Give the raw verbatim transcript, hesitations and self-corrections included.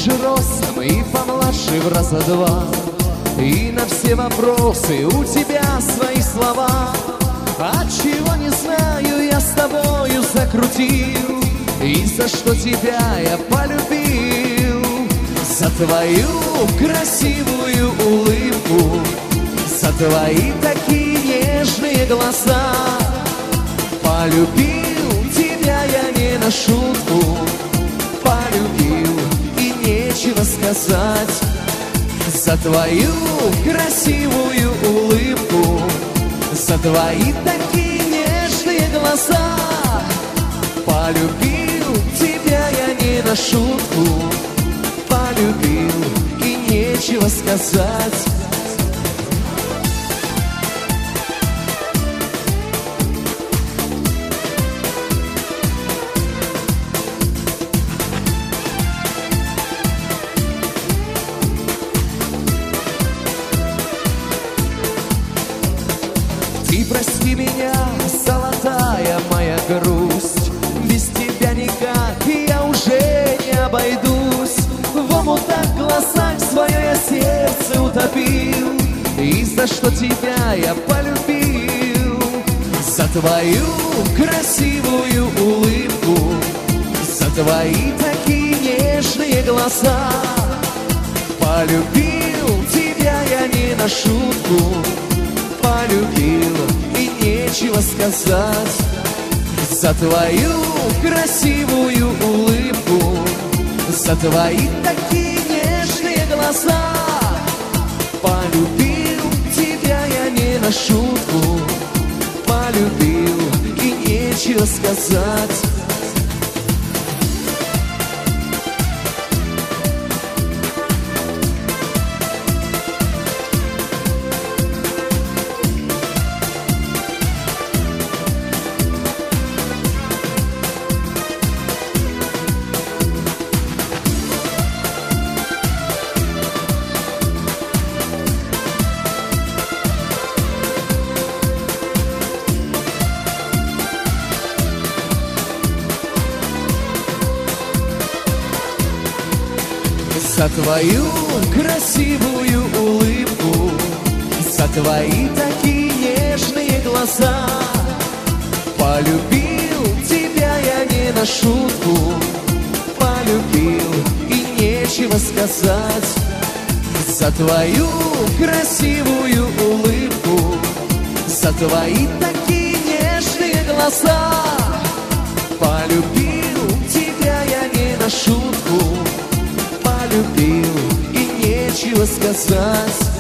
ниже ростом и помладше в раза два. И на все вопросы у тебя свои слова. А чего не знаю, я с тобою закрутил. И за что тебя я полюбил? За твою красивую улыбку, за твои такие нежные глаза. Полюбил тебя я не на шутку, полюбил и нечего сказать. За твою красивую улыбку, за твои такие нежные глаза. Полюбил тебя я не на шутку, полюбил и нечего сказать. Ты прости меня, золотая моя грусть, без тебя никак я уже не обойдусь. В омутах глазах свое я сердце утопил, и за что тебя я полюбил? За твою красивую улыбку, за твои такие нежные глаза. Полюбил тебя я не на шутку, полюбил и нечего сказать. За твою красивую улыбку, за твои такие нежные глаза. Полюбил тебя я не на шутку, полюбил и нечего сказать. За твою красивую улыбку, за твои такие нежные глаза. Полюбил тебя я не на шутку, полюбил и нечего сказать. За твою красивую улыбку, за твои такие нежные глаза. Полюбил тебя я не на шутку, полюбил и нечего сказать.